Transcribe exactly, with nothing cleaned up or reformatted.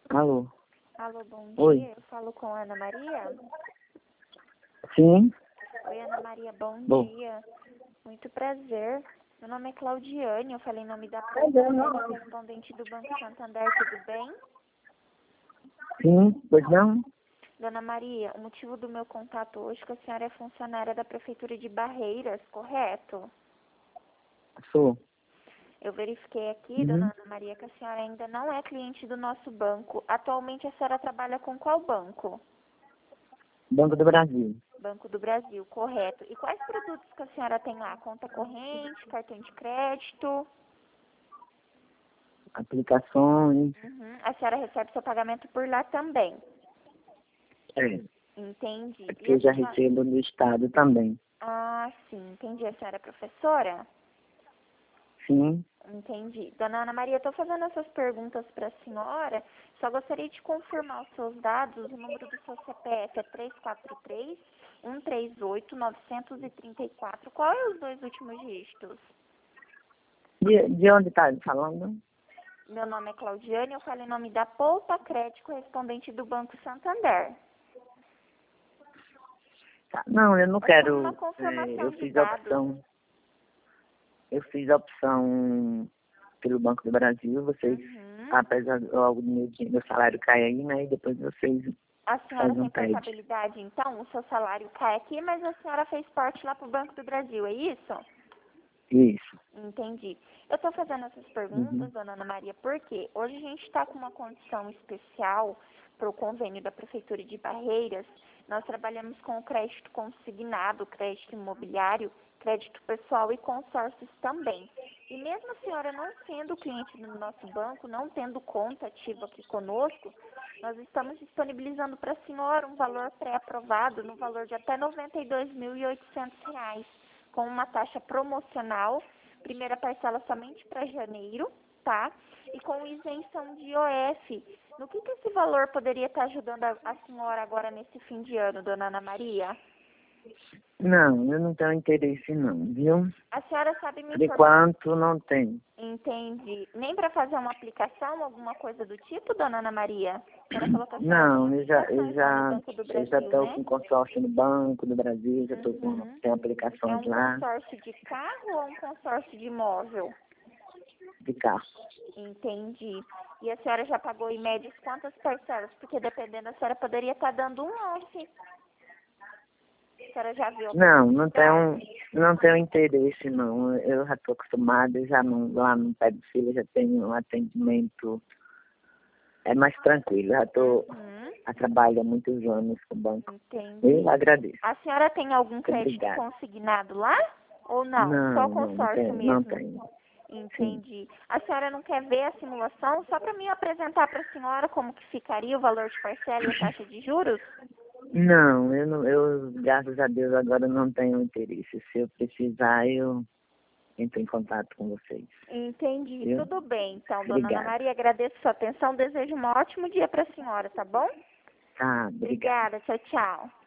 Alô? Alô, bom Oi. dia. Eu falo com a Ana Maria. Sim? Oi, Ana Maria, bom, Bom. dia. Muito prazer. Meu nome é Claudiane, eu falei em nome da Prazer, não. correspondente do Banco Santander, tudo bem? Sim, pois não? Dona Maria, o motivo do meu contato hoje é que a senhora é funcionária da Prefeitura de Barreiras, correto? Sou. Eu verifiquei aqui, Uhum. dona Ana Maria, que a senhora ainda não é cliente do nosso banco. Atualmente a senhora trabalha com qual banco? Banco do Brasil. Banco do Brasil, correto. E quais produtos que a senhora tem lá? Conta corrente, cartão de crédito? Aplicações. Uhum. A senhora recebe seu pagamento por lá também. É. Entendi. É porque E a eu já senhora... recebo do Estado também. Ah, sim, entendi. A senhora é professora? Sim. Entendi. Dona Ana Maria, estou fazendo essas perguntas para a senhora. Só gostaria de confirmar os seus dados. O número do seu C P F é três quatro três, um três oito, nove três quatro. Qual é os dois últimos dígitos? De, de onde está falando? Meu nome é Claudiane, eu falo em nome da Poupa Crédito, correspondente do Banco Santander. Tá. Não, eu não É só quero. uma É, confirmação eu de fiz a dados. opção. Eu fiz a opção pelo Banco do Brasil. Vocês, Uhum. apesar do logo do meu, dia- meu salário cai aí, né? E depois vocês A senhora fazem tem um P E D. portabilidade, então? O seu salário cai aqui, mas a senhora fez parte lá para o Banco do Brasil, é isso? Isso. Entendi. Eu estou fazendo essas perguntas, Uhum. dona Ana Maria, porque hoje a gente está com uma condição especial para o convênio da Prefeitura de Barreiras. Nós trabalhamos com o crédito consignado, crédito imobiliário, crédito pessoal e consórcios também. E mesmo a senhora não sendo cliente do nosso banco, não tendo conta ativa aqui conosco, nós estamos disponibilizando para a senhora um valor pré-aprovado no valor de até noventa e dois mil e oitocentos reais, com uma taxa promocional, primeira parcela somente para janeiro, tá? E com isenção de I O F. No que, que esse valor poderia estar ajudando a, a senhora agora nesse fim de ano, dona Ana Maria? Não, eu não tenho interesse não, viu? A senhora sabe me Por informar? enquanto não tem. Entendi. Nem para fazer uma aplicação, alguma coisa do tipo, dona Ana Maria? A senhora falou que a senhora tem Não, eu já, eu aplicações lá no já, Banco do eu já Brasil, estou né? com consórcio no Banco do Brasil, já estou com Uhum. tem É aplicações um lá consórcio de carro ou um consórcio de imóvel? de carro. Entendi. E a senhora já pagou em média quantas parcelas? Porque dependendo, a senhora poderia estar dando um lance. A senhora já viu a Não, não possibilidade? tenho, não tenho interesse não. Eu já estou acostumada, já não, lá no pé do filho já tenho um atendimento, é mais tranquilo, já estou Uhum. a trabalho há muitos anos com o banco. Entendi. Eu agradeço. A senhora tem algum Muito crédito obrigada. consignado lá? Ou não? Só Não, não, não consórcio tenho, não mesmo? tenho. Sim. Entendi. A senhora não quer ver a simulação só para mim apresentar para a senhora como que ficaria o valor de parcela e a taxa de juros? Não, eu não, eu, graças a Deus, agora não tenho interesse. Se eu precisar, eu entro em contato com vocês. Entendi. Viu? Tudo bem. Então, dona Ana Obrigada. Maria, agradeço sua atenção. Desejo um ótimo dia para a senhora, tá bom? Tá, obrigada. Obrigada. Tchau, tchau.